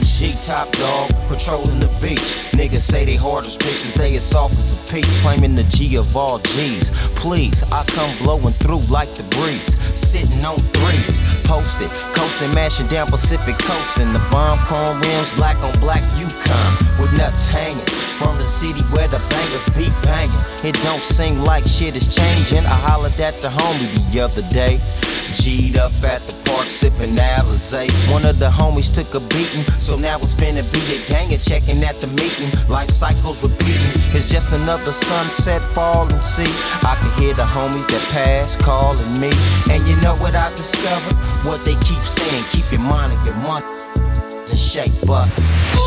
G top dog, patrolling the beach. Niggas say they hard as bricks, but they as soft as a peach. Claiming the G of all G's. Please, I come blowing through like the breeze. Sitting on threes, posted, coasting, mashing down Pacific coast. And the bomb chrome rims, black on black Yukon, with nuts hanging. From the city where the bangers be banging. It don't seem like shit is changing. I hollered at the homie the other day. G'd up at the park sipping Alizé. One of the homies took a beating, so now it's finna be a gang and checking at the meeting. Life cycles repeating, it's just another sunset, fall and see. I can hear the homies that pass calling me. And you know what I discovered? What they keep saying, keep your mind on your money and shake busters.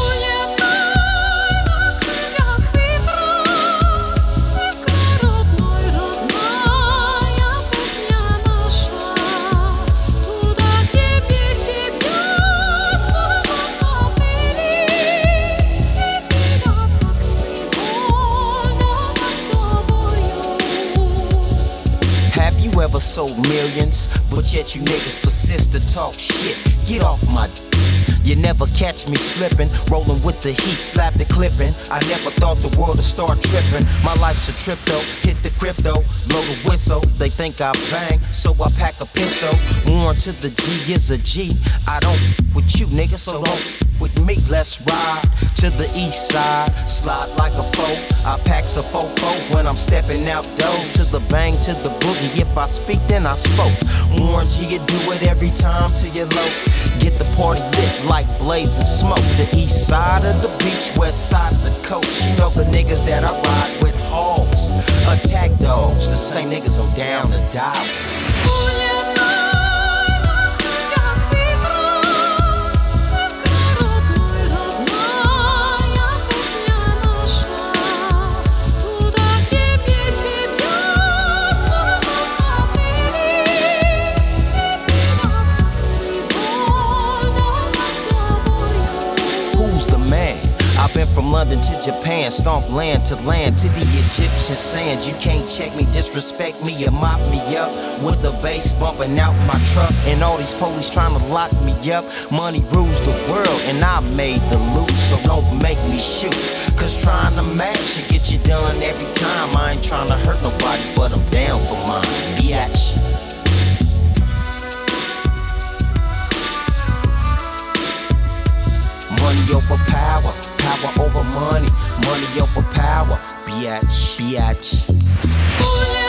Ever sold millions, but yet you niggas persist to talk shit. Get off my You never catch me slipping, rolling with the heat, slap the clipping. I never thought the world would start tripping. My life's a trip though, hit the crypto, blow the whistle. They think I bang, so I pack a pistol. Warn to the G is a G. I don't with you niggas, so don't with me. Let's ride to the east side, slide like a foe. I packs a fofo when I'm stepping out doors. To the bang, to the boogie. If I speak, then I spoke. Warren G, you do it every time till you're low. Get the party lit like blazing smoke. The east side of the beach, west side of the coast. You know the niggas that I ride with hogs, attack dogs, the same niggas I'm down to die with. I've been from London to Japan, stomp land to land, to the Egyptian sands. You can't check me, disrespect me, or mop me up with the bass bumping out my truck. And all these police trying to lock me up. Money rules the world, and I made the loot, so don't make me shoot. Cause trying to match should get you done every time. I ain't trying to hurt nobody, but I'm down for mine. Biatch. Money over power, power over money, money over power, biatch, biatch.